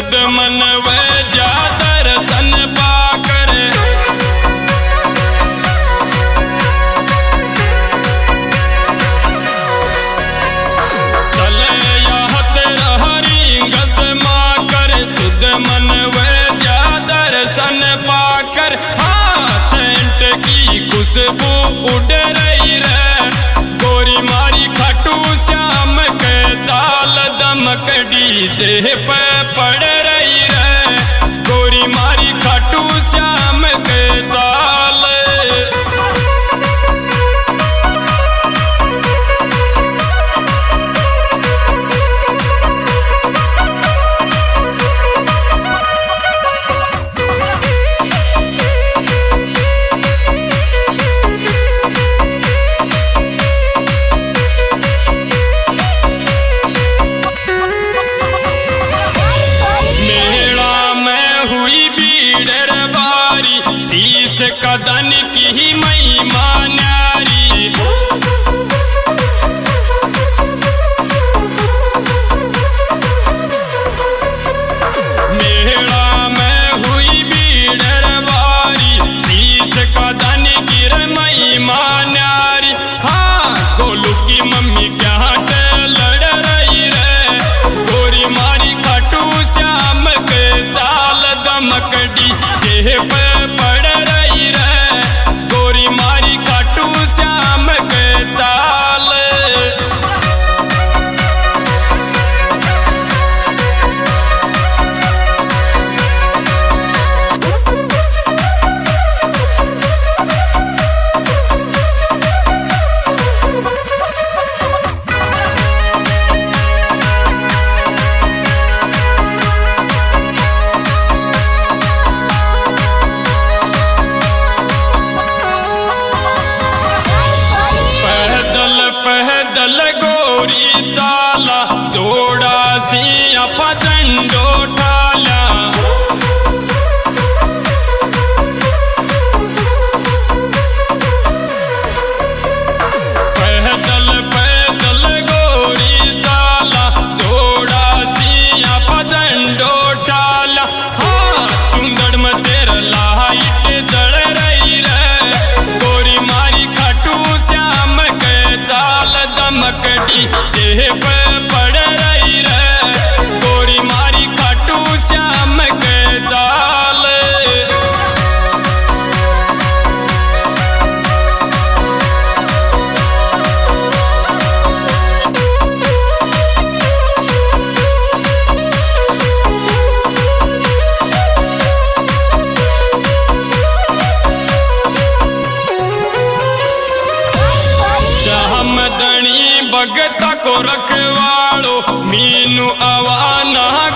सुध मन वैजा दर्शन पाकर चले याहत हरिंगस माकर सुध मन वैजा दर्शन पाकर। हाँ सेंट की खुशबू उड़ रही रे गोरी मारी खाटू श्याम के चाल दमक डीजे पे पड़ रही रे गोरी मारी खाटू श्याम के चाल। शीश कदन की महिमा न्यारी मेला में हुई भीड़ बारी शीश कदन की महिमा न्यारी। हाँ गोलू की मम्मी क्या लड़ रही रे गोरी मारी खाटू श्याम के चाल दमक डीजे पे पैदल गोरी चाला जोड़ा सिया झंडो ठाला पैदल पैदल गोरी चाला जोड़ा सिया झंडो ठाला। हाँ चुंदड़ में तेरा लाइट जड़ रही रे गोरी मारी खाटू श्याम के चाल दमक डीजे पे पड़ रही रे गोरी मारी खाटू श्याम के चाल। श्याम दणी भगत को रखवाड़ो मीनू आवाना